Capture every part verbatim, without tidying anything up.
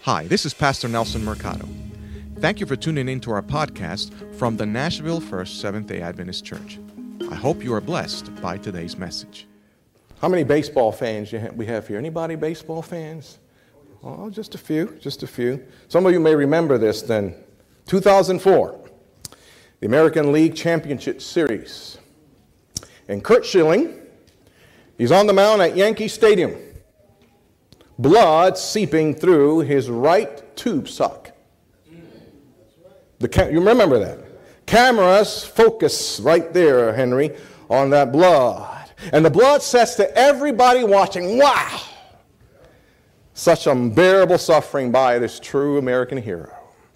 Hi, this is Pastor Nelson Mercado. Thank you for tuning in to our podcast from the Nashville First Seventh-day Adventist Church. I hope you are blessed by today's message. How many baseball fans we have here? Anybody baseball fans? Oh, just a few, just a few. Some of you may remember this then. two thousand four, the American League Championship Series. And Curt Schilling, he's on the mound at Yankee Stadium. Blood seeping through his right tube sock. The ca- you remember that? Cameras focus right there, Henry, on that blood. And the blood says to everybody watching, wow! Such unbearable suffering by this true American hero.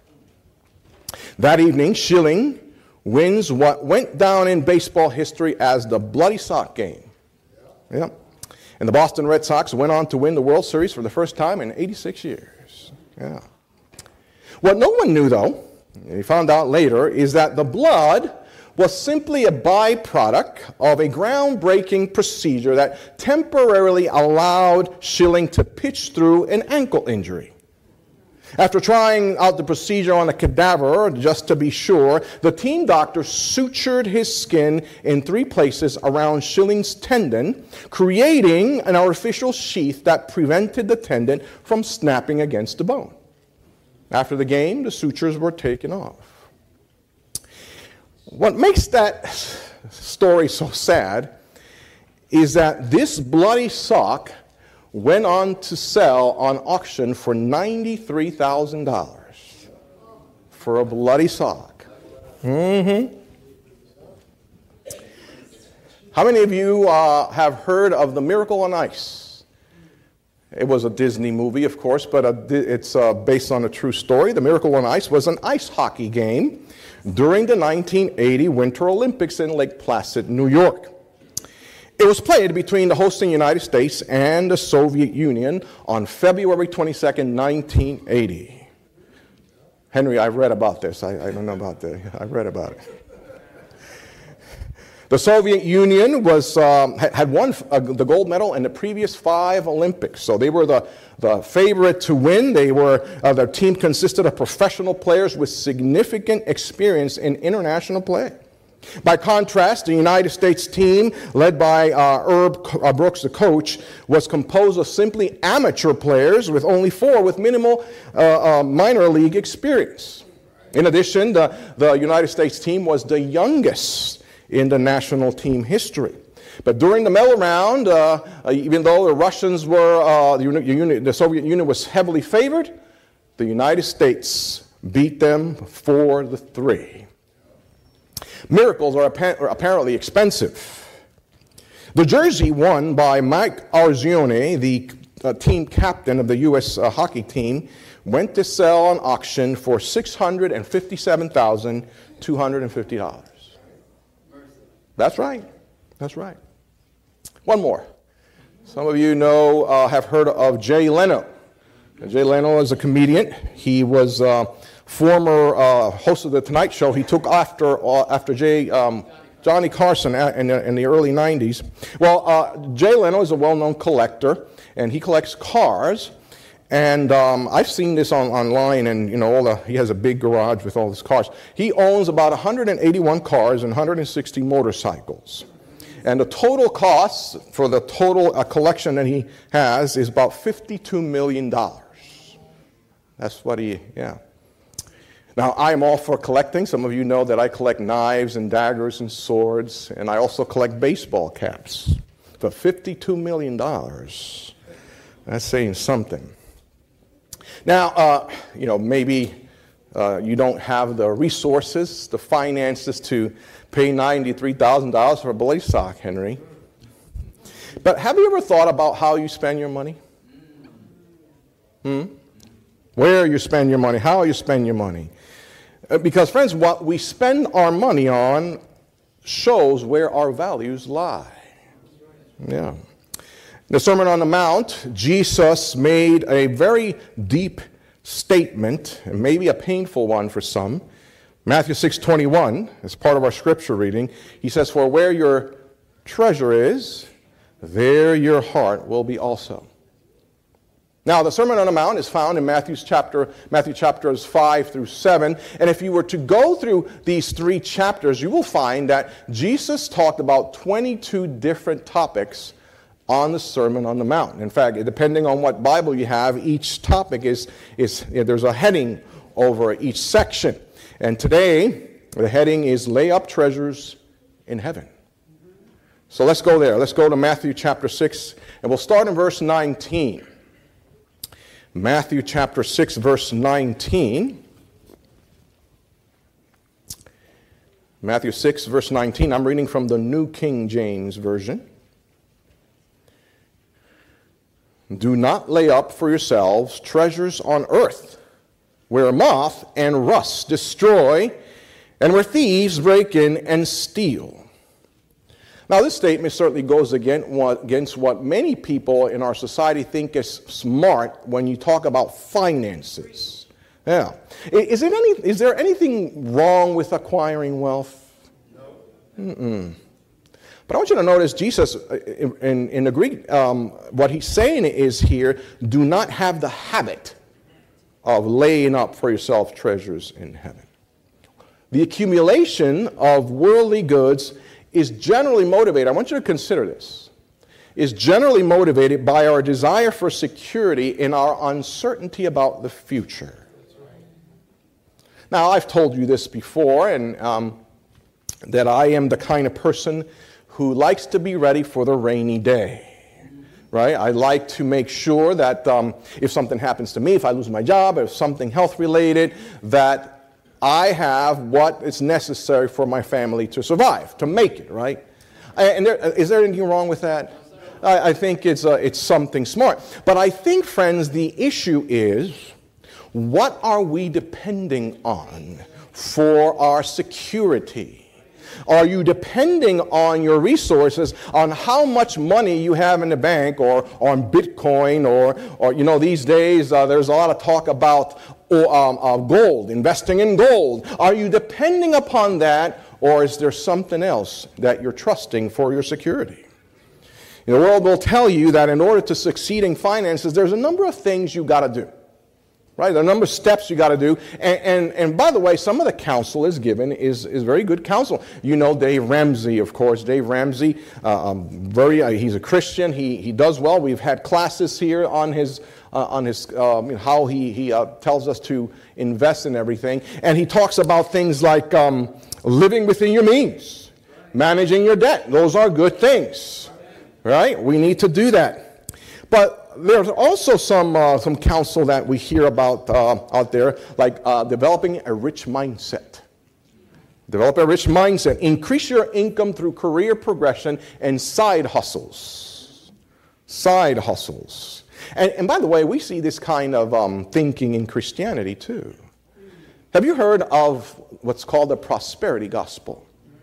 That evening, Schilling wins what went down in baseball history as the Bloody Sock game. Yeah. And the Boston Red Sox went on to win the World Series for the first time in eighty-six years. Yeah. What no one knew, though, we found out later, is that the blood was simply a byproduct of a groundbreaking procedure that temporarily allowed Schilling to pitch through an ankle injury. After trying out the procedure on a cadaver, just to be sure, the team doctor sutured his skin in three places around Schilling's tendon, creating an artificial sheath that prevented the tendon from snapping against the bone. After the game, the sutures were taken off. What makes that story so sad is that this bloody sock went on to sell on auction for ninety-three thousand dollars for a bloody sock. Mm-hmm. How many of you uh, have heard of The Miracle on Ice? It was a Disney movie, of course, but a, it's uh, based on a true story. The Miracle on Ice was an ice hockey game during the nineteen eighty Winter Olympics in Lake Placid, New York. It was played between the hosting United States and the Soviet Union on February twenty-second, nineteen eighty. Henry, I've read about this. I, I don't know about that. I've read about it. The Soviet Union was um, had won uh, the gold medal in the previous five Olympics, so they were the, the favorite to win. They were uh, their team consisted of professional players with significant experience in international play. By contrast, the United States team, led by uh, Herb uh, Brooks, the coach, was composed of simply amateur players, with only four with minimal uh, uh, minor league experience. In addition, the, the United States team was the youngest in the national team history. But during the medal round, uh, uh, even though the Russians were, uh, the, Uni- the Soviet Union was heavily favored, the United States beat them four to three. Miracles are apparently expensive. The jersey won by Mike Arzione, the uh, team captain of the U S uh, hockey team, went to sell on auction for six hundred fifty-seven thousand two hundred fifty dollars. That's right. That's right. One more. Some of you know, uh, have heard of Jay Leno. Jay Leno is a comedian. He was uh, former uh, host of The Tonight Show. He took after uh, after Jay, um, Johnny Carson in the, in the early nineties. Well, uh, Jay Leno is a well-known collector, and he collects cars. And um, I've seen this on, online, and you know, all the, he has a big garage with all his cars. He owns about one hundred eighty-one cars and one hundred sixty motorcycles. And the total cost for the total uh, collection that he has is about fifty-two million dollars. That's what he, yeah. Now, I'm all for collecting. Some of you know that I collect knives and daggers and swords, and I also collect baseball caps. For fifty-two million dollars, that's saying something. Now, uh, you know, maybe uh, you don't have the resources, the finances to pay ninety-three thousand dollars for a bloody sock, Henry. But have you ever thought about how you spend your money? Hmm? Where you spend your money, how you spend your money. Uh, because, friends, what we spend our money on shows where our values lie. Yeah. The Sermon on the Mount, Jesus made a very deep statement, and maybe a painful one for some. Matthew six twenty-one, as part of our scripture reading, he says, "For where your treasure is, there your heart will be also." Now, the Sermon on the Mount is found in Matthew's chapter, Matthew chapters five through seven. And if you were to go through these three chapters, you will find that Jesus talked about twenty-two different topics on the Sermon on the Mount. In fact, depending on what Bible you have, each topic is, is you know, there's a heading over each section. And today, the heading is Lay Up Treasures in Heaven. So let's go there. Let's go to Matthew chapter six, and we'll start in verse nineteen. Matthew chapter six, verse nineteen. Matthew six, verse nineteen. I'm reading from the New King James Version. Do not lay up for yourselves treasures on earth, where moth and rust destroy, and where thieves break in and steal. Now, this statement certainly goes against what, against what many people in our society think is smart when you talk about finances. Yeah. Is, it any, is there anything wrong with acquiring wealth? No. Mm-mm. But I want you to notice Jesus, in, in the Greek, um, what he's saying is here, do not have the habit of laying up for yourself treasures in heaven. The accumulation of worldly goods is generally motivated, I want you to consider this, is generally motivated by our desire for security and our uncertainty about the future. Now, I've told you this before, and um, that I am the kind of person who likes to be ready for the rainy day. Right? I like to make sure that um, if something happens to me, if I lose my job, if something health-related, that I have what is necessary for my family to survive, to make it, right? And there, is there anything wrong with that? I, I think it's, uh, it's something smart. But I think, friends, the issue is, what are we depending on for our security? Are you depending on your resources, on how much money you have in the bank, or on Bitcoin, or, or you know, these days uh, there's a lot of talk about or, um, uh, gold, investing in gold. Are you depending upon that, or is there something else that you're trusting for your security? The world will tell you that in order to succeed in finances, there's a number of things you got to do. Right? There are a number of steps you got to do. And, and, and by the way, some of the counsel is given is, is very good counsel. You know Dave Ramsey, of course. Dave Ramsey, uh, um, very, uh, he's a Christian. He, he does well. We've had classes here on his, uh, on his um, how he, he uh, tells us to invest in everything. And he talks about things like um, living within your means, managing your debt. Those are good things. Right? We need to do that. But there's also some uh, some counsel that we hear about uh, out there, like uh, developing a rich mindset. Develop a rich mindset. Increase your income through career progression and side hustles. Side hustles. And, and by the way, we see this kind of um, thinking in Christianity too. Have you heard of what's called the prosperity gospel?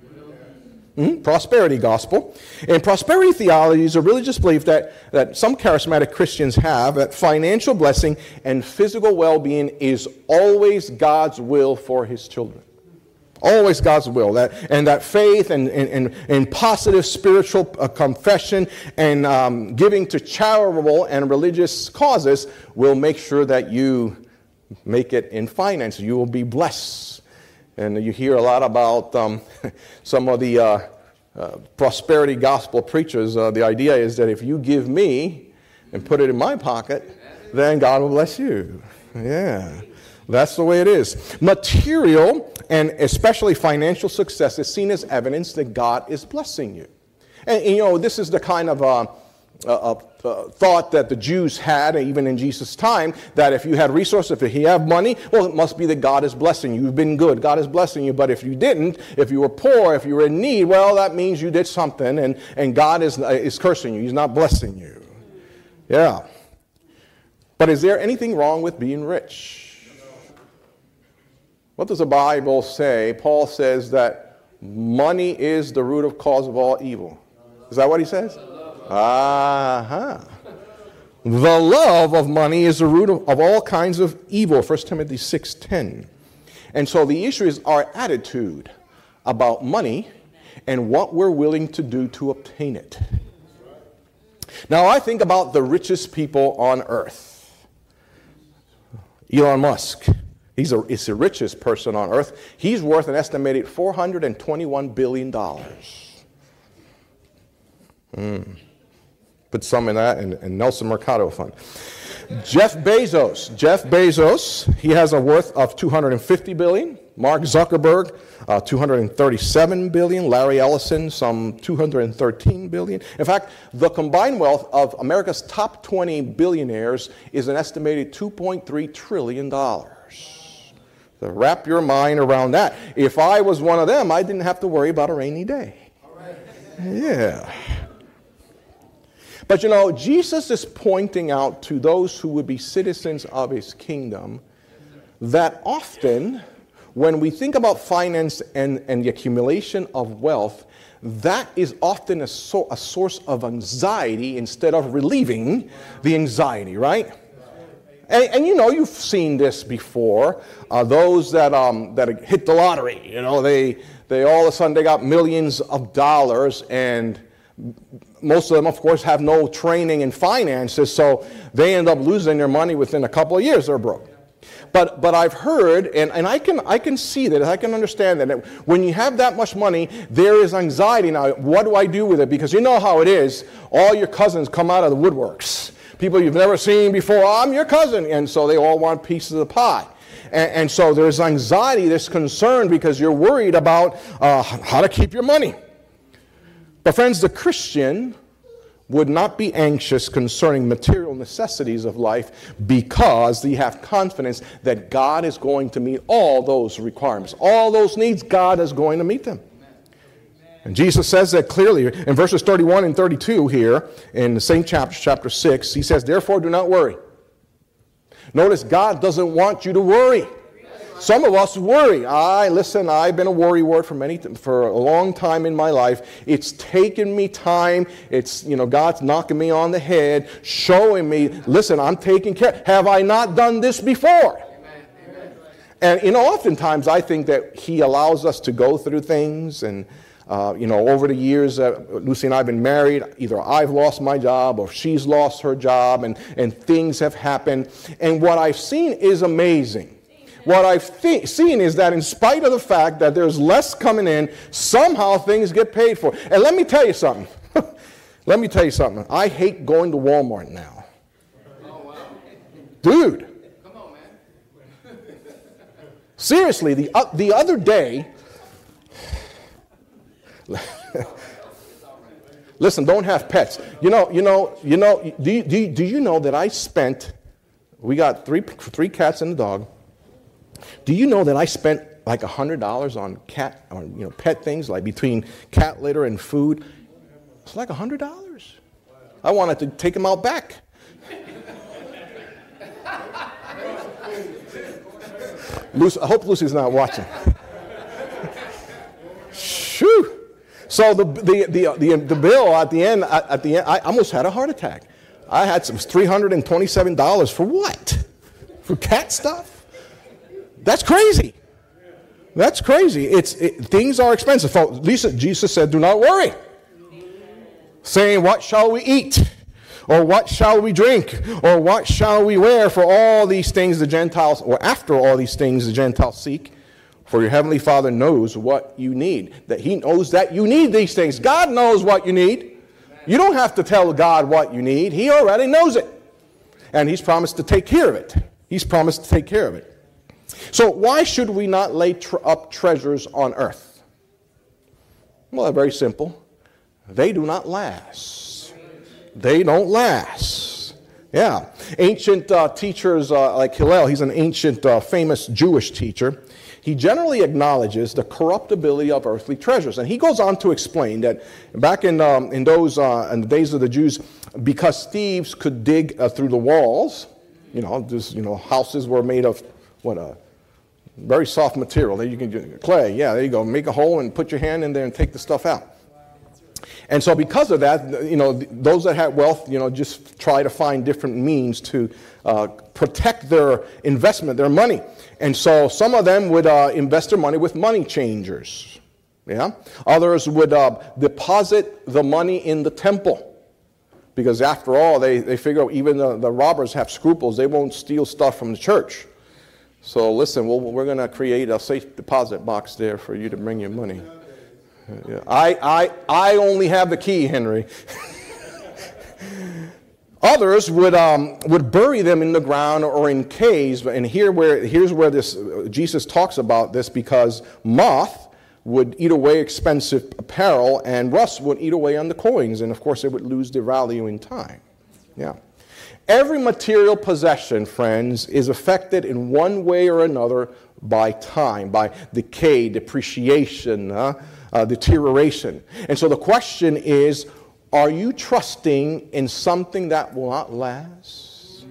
Mm-hmm. Prosperity gospel. And prosperity theology is a religious belief that, that some charismatic Christians have, that financial blessing and physical well-being is always God's will for his children. Always God's will. That, and that faith and, and, and, and positive spiritual uh, confession and um, giving to charitable and religious causes will make sure that you make it in finance. You will be blessed. And you hear a lot about um, some of the uh, uh, prosperity gospel preachers. Uh, the idea is that if you give me and put it in my pocket, then God will bless you. Yeah, that's the way it is. Material and especially financial success is seen as evidence that God is blessing you. And, and you know, this is the kind of uh, uh, uh, thought that the Jews had, even in Jesus' time, that if you had resources, if you have money, well, it must be that God is blessing you. You've been good. God is blessing you. But if you didn't, if you were poor, if you were in need, well, that means you did something, and, and God is, uh, is cursing you. He's not blessing you. Yeah. But is there anything wrong with being rich? What does the Bible say? Paul says that money is the root of cause of all evil. Is that what he says? Uh-huh. The love of money is the root of, of all kinds of evil, First Timothy six ten. And so the issue is our attitude about money and what we're willing to do to obtain it. Now, I think about the richest people on earth. Elon Musk, he's, a, he's the richest person on earth. He's worth an estimated four hundred twenty-one billion dollars. Mm. Put some in that, and, and Nelson Mercado Fund. Jeff Bezos. Jeff Bezos, he has a worth of two hundred fifty billion dollars. Mark Zuckerberg, uh, two hundred thirty-seven billion dollars. Larry Ellison, some two hundred thirteen billion dollars. In fact, the combined wealth of America's top twenty billionaires is an estimated two point three trillion dollars. So wrap your mind around that. If I was one of them, I didn't have to worry about a rainy day. All right. Yeah. But you know, Jesus is pointing out to those who would be citizens of his kingdom that often when we think about finance and, and the accumulation of wealth, that is often a, so, a source of anxiety instead of relieving the anxiety, right? And, and you know, you've seen this before. Uh, those that um, that hit the lottery, you know, they they all of a sudden they got millions of dollars, and most of them, of course, have no training in finances, so they end up losing their money within a couple of years. They're broke. But but I've heard, and, and I can I can see that, I can understand that, that when you have that much money, there is anxiety. Now, what do I do with it? Because you know how it is. All your cousins come out of the woodworks. People you've never seen before. Oh, I'm your cousin. And so they all want pieces of the pie. And, and so there's anxiety, there's concern because you're worried about uh, how to keep your money. But friends, the Christian would not be anxious concerning material necessities of life because they have confidence that God is going to meet all those requirements. All those needs, God is going to meet them. And Jesus says that clearly in verses thirty-one and thirty-two here in the same chapter, chapter six. He says, therefore do not worry. Notice God doesn't want you to worry. Some of us worry. I listen. I've been a worry ward for many for a long time in my life. It's taken me time. It's you know God's knocking me on the head, showing me. Listen, I'm taking care. Have I not done this before? Amen. Amen. And you know, oftentimes I think that He allows us to go through things, and uh, you know, over the years, uh, Lucy and I have been married. Either I've lost my job or she's lost her job, and and things have happened. And what I've seen is amazing. What I've th- seen is that in spite of the fact that there's less coming in, somehow things get paid for. And let me tell you something. Let me tell you something. I hate going to Walmart now. Oh, wow. Dude. Come on, man. Seriously, the, uh, the other day, listen, don't have pets. You know, you know, you know, do you, do you, do you know that I spent, we got three three cats and a dog. Do you know that I spent like one hundred dollars on cat, on, you know, pet things, like between cat litter and food? It's like one hundred dollars. I wanted to take them out back. Lucy, I hope Lucy's not watching. Shoo! So the the the the, the bill at the end at, at the end, I almost had a heart attack. I had some three hundred twenty-seven dollars for what? For cat stuff? That's crazy. That's crazy. It's it, things are expensive. So Lisa, Jesus said, "Do not worry." Saying, "What shall we eat? Or what shall we drink? Or what shall we wear? For all these things the Gentiles, or after all these things the Gentiles seek. For your heavenly Father knows what you need." That He knows that you need these things. God knows what you need. You don't have to tell God what you need. He already knows it, and He's promised to take care of it. He's promised to take care of it. So why should we not lay tr- up treasures on earth? Well, very simple. They do not last. They don't last. Yeah. Ancient uh, teachers uh, like Hillel, he's an ancient uh, famous Jewish teacher. He generally acknowledges the corruptibility of earthly treasures. And he goes on to explain that back in um, in those uh, in the days of the Jews, because thieves could dig uh, through the walls, you know, just, you know, houses were made of what a very soft material. There you can do clay. Yeah, there you go. Make a hole and put your hand in there and take the stuff out. And so because of that, you know, those that had wealth, you know, just try to find different means to uh, protect their investment, their money. And so some of them would uh, invest their money with money changers. Yeah. Others would uh, deposit the money in the temple. Because after all, they, they figure even the, the robbers have scruples. They won't steal stuff from the church. So listen, we'll, we're going to create a safe deposit box there for you to bring your money. I, I, I only have the key, Henry. Others would, um, would bury them in the ground or in caves. And here where, here's where this, Jesus talks about this, because moth would eat away expensive apparel and rust would eat away on the coins. And of course, it would lose their value in time. Yeah. Every material possession, friends, is affected in one way or another by time, by decay, depreciation, uh, uh, deterioration. And so the question is, are you trusting in something that will not last?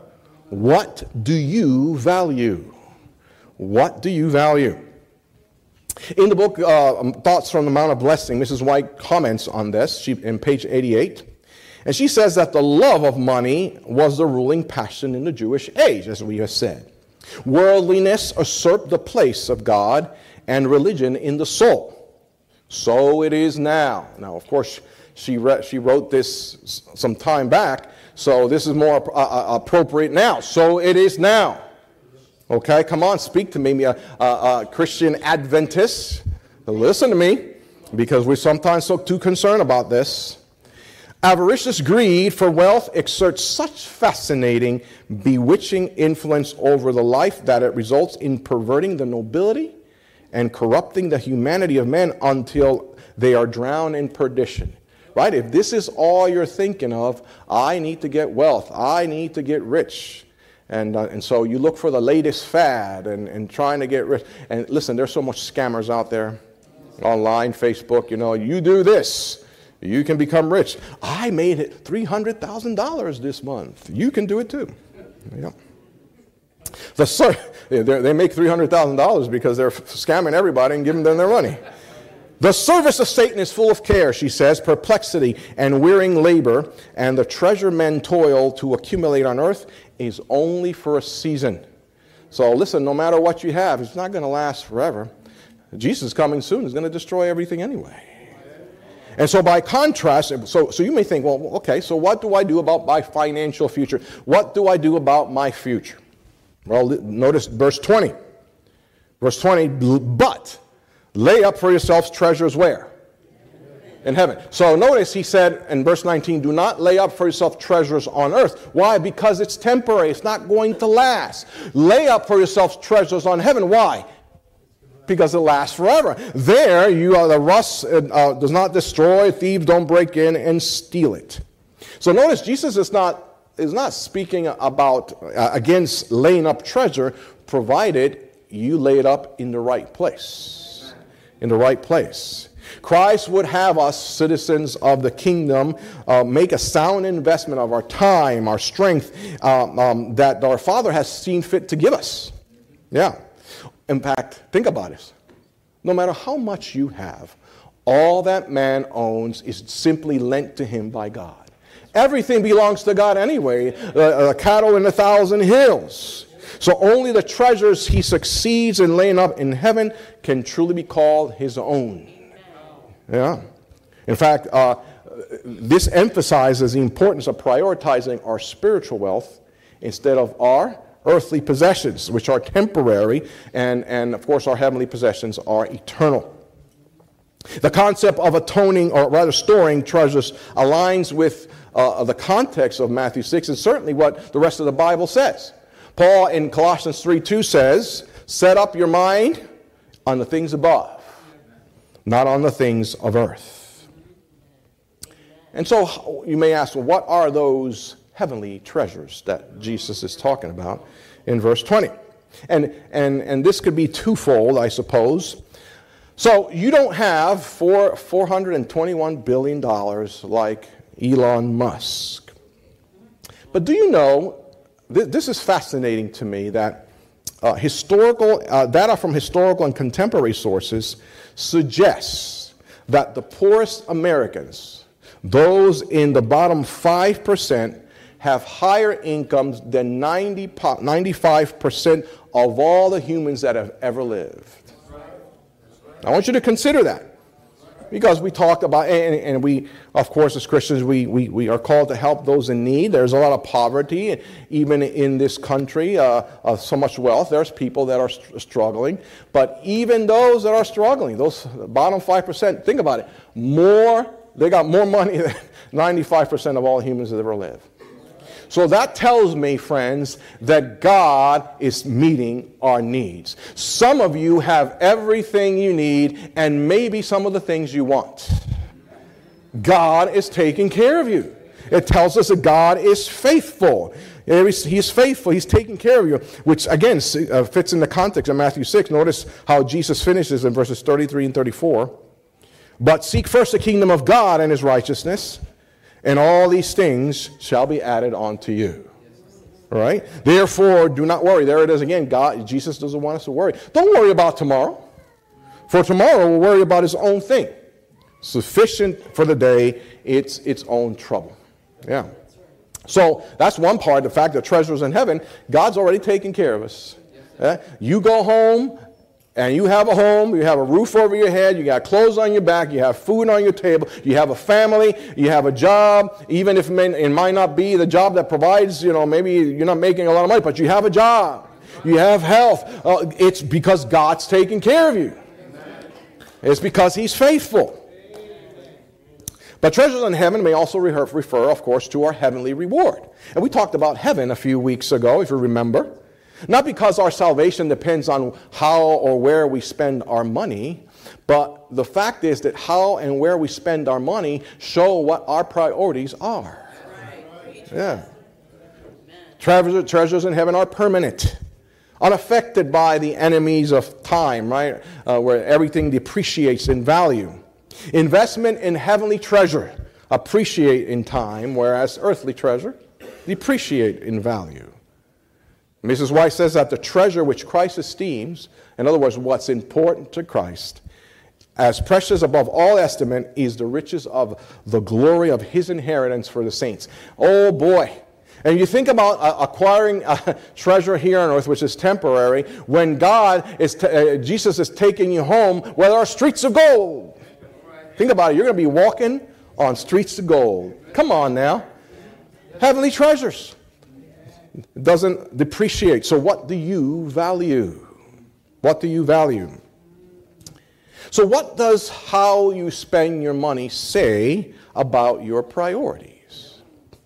What do you value? What do you value? In the book, uh, Thoughts from the Mount of Blessing, Missus White comments on this she, in page eighty-eight. And she says that the love of money was the ruling passion in the Jewish age, as we have said. Worldliness usurped the place of God and religion in the soul. So it is now. Now, of course, she, re- she wrote this some time back, so this is more uh, appropriate now. So it is now. Okay, come on, speak to me, uh, uh, uh, Christian Adventists. Listen to me, because we're sometimes so too concerned about this. Avaricious greed for wealth exerts such fascinating, bewitching influence over the life that it results in perverting the nobility and corrupting the humanity of men until they are drowned in perdition. Right? If this is all you're thinking of, I need to get wealth, I need to get rich. And uh, and so you look for the latest fad and, and trying to get rich. And listen, there's so much scammers out there, online, Facebook, you know, you do this, you can become rich. I made it three hundred thousand dollars this month. You can do it too. Yeah. The ser- they make three hundred thousand dollars because they're scamming everybody and giving them their money. The service of Satan is full of care, she says, perplexity and wearying labor, and the treasure men toil to accumulate on earth is only for a season. So listen, no matter what you have, it's not going to last forever. Jesus is coming soon. He's going to destroy everything anyway. And so by contrast, so, so you may think, well, okay, so what do I do about my financial future? What do I do about my future? Well, notice verse twenty. Verse twenty, but lay up for yourselves treasures where? In heaven. So notice he said in verse nineteen, do not lay up for yourself treasures on earth. Why? Because it's temporary. It's not going to last. Lay up for yourselves treasures on heaven. Why? Because it lasts forever. There, you are the rust uh, does not destroy, thieves don't break in and steal it. So notice Jesus is not is not speaking about uh, against laying up treasure, provided you lay it up in the right place. In the right place. Christ would have us, citizens of the kingdom, uh, make a sound investment of our time, our strength, uh, um, that our Father has seen fit to give us. Yeah. In fact, think about it. No matter how much you have, all that man owns is simply lent to him by God. Everything belongs to God anyway, uh, uh, cattle in a thousand hills. So only the treasures he succeeds in laying up in heaven can truly be called his own. Yeah. In fact, uh, this emphasizes the importance of prioritizing our spiritual wealth instead of our earthly possessions, which are temporary, and, and of course our heavenly possessions are eternal. The concept of atoning, or rather storing treasures, aligns with uh, the context of Matthew six, and certainly what the rest of the Bible says. Paul in Colossians three two says, set up your mind on the things above, not on the things of earth. And so you may ask, well, what are those heavenly treasures that Jesus is talking about in verse twenty? And, and, and this could be twofold, I suppose. So you don't have four, four hundred twenty-one billion dollars like Elon Musk. But do you know, th- this is fascinating to me, that uh, historical uh, data from historical and contemporary sources suggests that the poorest Americans, those in the bottom five percent, have higher incomes than ninety, ninety-five percent of all the humans that have ever lived. I want you to consider that. Because we talked about, and, and we, of course, as Christians, we, we, we are called to help those in need. There's a lot of poverty, even in this country, uh, uh, so much wealth. There's people that are st- struggling. But even those that are struggling, those bottom five percent, think about it, more, they got more money than ninety-five percent of all humans that ever live. So that tells me, friends, that God is meeting our needs. Some of you have everything you need and maybe some of the things you want. God is taking care of you. It tells us that God is faithful. He's faithful. He's taking care of you, which, again, fits in the context of Matthew six. Notice how Jesus finishes in verses thirty-three and thirty-four. But seek first the kingdom of God and his righteousness, and all these things shall be added unto you. All right? Therefore, do not worry. There it is again. God, Jesus doesn't want us to worry. Don't worry about tomorrow. For tomorrow will worry about his own thing. Sufficient for the day, it's its own trouble. Yeah. So that's one part, the fact that treasures in heaven, God's already taken care of us. Yeah? You go home, and you have a home, you have a roof over your head, you got clothes on your back, you have food on your table, you have a family, you have a job, even if it, may, it might not be the job that provides, you know, maybe you're not making a lot of money, but you have a job, you have health. Uh, it's because God's taking care of you. It's because he's faithful. But treasures in heaven may also refer, of course, to our heavenly reward. And we talked about heaven a few weeks ago, if you remember. Not because our salvation depends on how or where we spend our money, but the fact is that how and where we spend our money show what our priorities are. Yeah. Treasures, treasures in heaven are permanent, unaffected by the enemies of time, right? Uh, where everything depreciates in value. Investment in heavenly treasure appreciate in time, whereas earthly treasure depreciate in value. Missus White says that the treasure which Christ esteems, in other words, what's important to Christ, as precious above all estimate, is the riches of the glory of his inheritance for the saints. Oh boy. And you think about uh, acquiring uh, treasure here on earth, which is temporary, when God is, t- uh, Jesus is taking you home where there are streets of gold. Think about it. You're going to be walking on streets of gold. Come on now. Heavenly treasures. It doesn't depreciate. So what do you value? What do you value? So what does how you spend your money say about your priorities?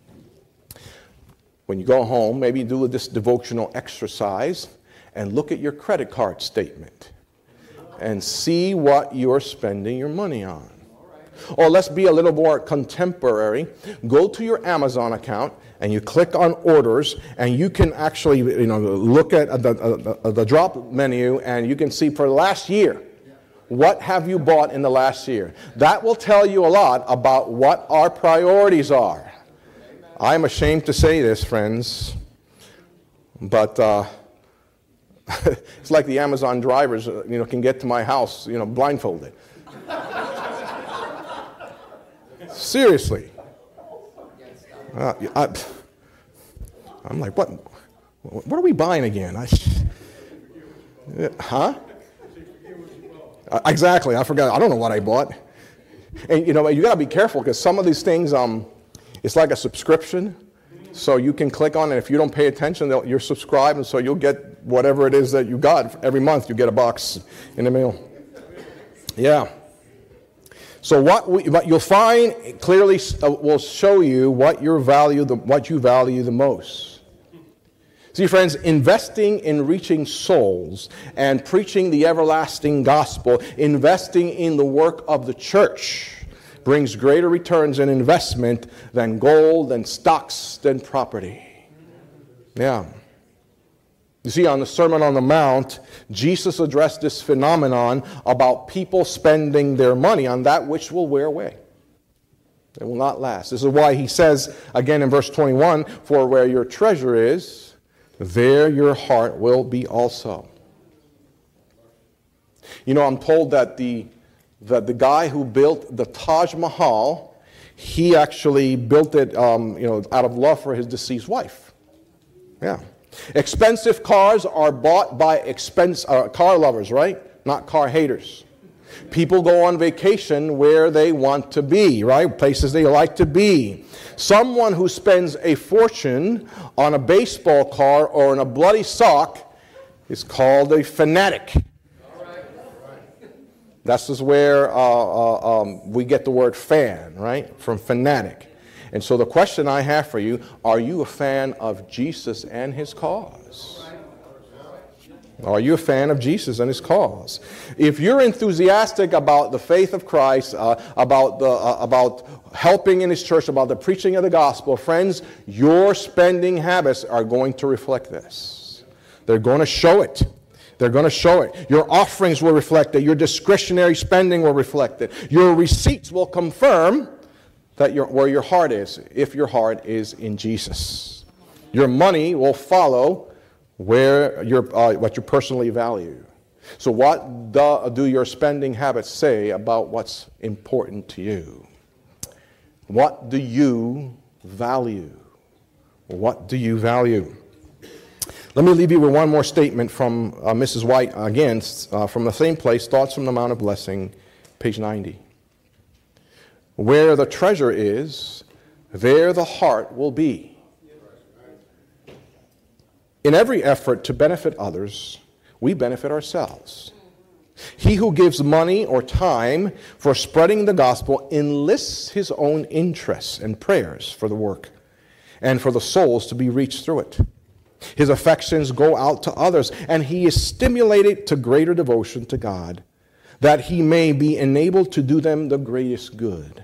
When you go home, maybe do this devotional exercise and look at your credit card statement and see what you're spending your money on. Or let's be a little more contemporary. Go to your Amazon account and you click on orders, and you can actually, you know, look at the, uh, the drop menu, and you can see for the last year, what have you bought in the last year? That will tell you a lot about what our priorities are. I'm ashamed to say this, friends, but uh, it's like the Amazon drivers, you know, can get to my house, you know, blindfolded. Seriously. Uh, I, I'm like, what? What are we buying again? I, huh? Uh, exactly. I forgot. I don't know what I bought. And you know, you got to be careful because some of these things, um, it's like a subscription. So you can click on it. If you don't pay attention, you're subscribed, and so you'll get whatever it is that you got every month. You get a box in the mail. Yeah. So what, we, what you'll find clearly will show you what you value the, what you value the most. See, friends, investing in reaching souls and preaching the everlasting gospel, investing in the work of the church, brings greater returns in investment than gold, than stocks, than property. Yeah. You see, on the Sermon on the Mount, Jesus addressed this phenomenon about people spending their money on that which will wear away. It will not last. This is why he says, again in verse twenty-one, for where your treasure is, there your heart will be also. You know, I'm told that the, that the guy who built the Taj Mahal, he actually built it um, you know, out of love for his deceased wife. Yeah. Expensive cars are bought by expense, uh, car lovers, right? Not car haters. People go on vacation where they want to be, right? Places they like to be. Someone who spends a fortune on a baseball card or on a bloody sock is called a fanatic. This is where uh, uh, um, we get the word fan, right? From fanatic. And so the question I have for you, are you a fan of Jesus and his cause? Are you a fan of Jesus and his cause? If you're enthusiastic about the faith of Christ, uh, about the uh, about helping in his church, about the preaching of the gospel, friends, your spending habits are going to reflect this. They're going to show it. They're going to show it. Your offerings will reflect it. Your discretionary spending will reflect it. Your receipts will confirm that your, where your heart is, if your heart is in Jesus. Your money will follow where your, uh, what you personally value. So what do, do your spending habits say about what's important to you? What do you value? What do you value? Let me leave you with one more statement from uh, Missus White, again, uh, from the same place, Thoughts from the Mount of Blessing, page ninety. Where the treasure is, there the heart will be. In every effort to benefit others, we benefit ourselves. He who gives money or time for spreading the gospel enlists his own interests and prayers for the work and for the souls to be reached through it. His affections go out to others, and he is stimulated to greater devotion to God, that he may be enabled to do them the greatest good.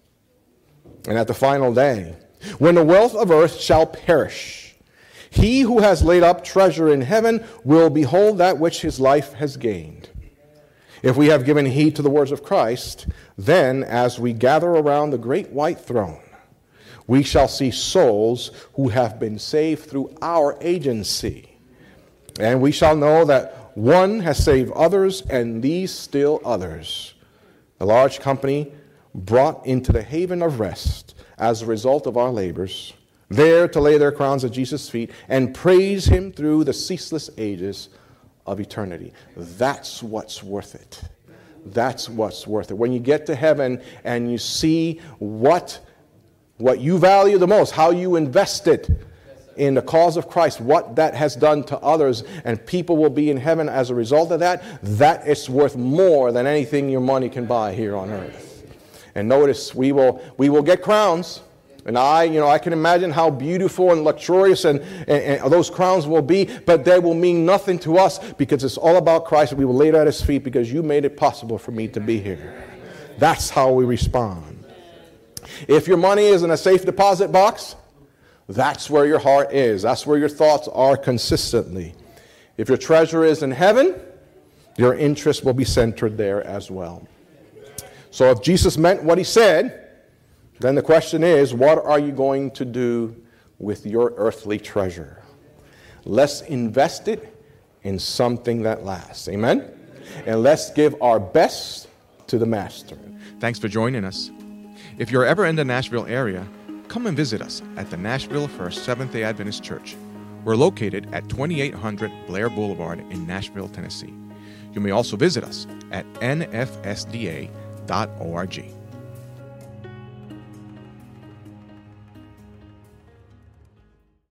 And at the final day, when the wealth of earth shall perish, he who has laid up treasure in heaven will behold that which his life has gained. If we have given heed to the words of Christ, then as we gather around the great white throne, we shall see souls who have been saved through our agency. And we shall know that one has saved others, and these still others. The large company brought into the haven of rest as a result of our labors, there to lay their crowns at Jesus' feet and praise him through the ceaseless ages of eternity. That's what's worth it. That's what's worth it. When you get to heaven and you see what, what you value the most, how you invested in the cause of Christ, what that has done to others, and people will be in heaven as a result of that, that is worth more than anything your money can buy here on earth. And notice, we will, we will get crowns. And I, you know, I can imagine how beautiful and luxurious and, and, and those crowns will be, but they will mean nothing to us because it's all about Christ, and we will lay it at his feet because you made it possible for me to be here. That's how we respond. If your money is in a safe deposit box, that's where your heart is. That's where your thoughts are consistently. If your treasure is in heaven, your interest will be centered there as well. So if Jesus meant what he said, then the question is, what are you going to do with your earthly treasure? Let's invest it in something that lasts. Amen? And let's give our best to the Master. Thanks for joining us. If you're ever in the Nashville area, come and visit us at the Nashville First Seventh-day Adventist Church. We're located at twenty-eight hundred Blair Boulevard in Nashville, Tennessee. You may also visit us at N F S D A dot org.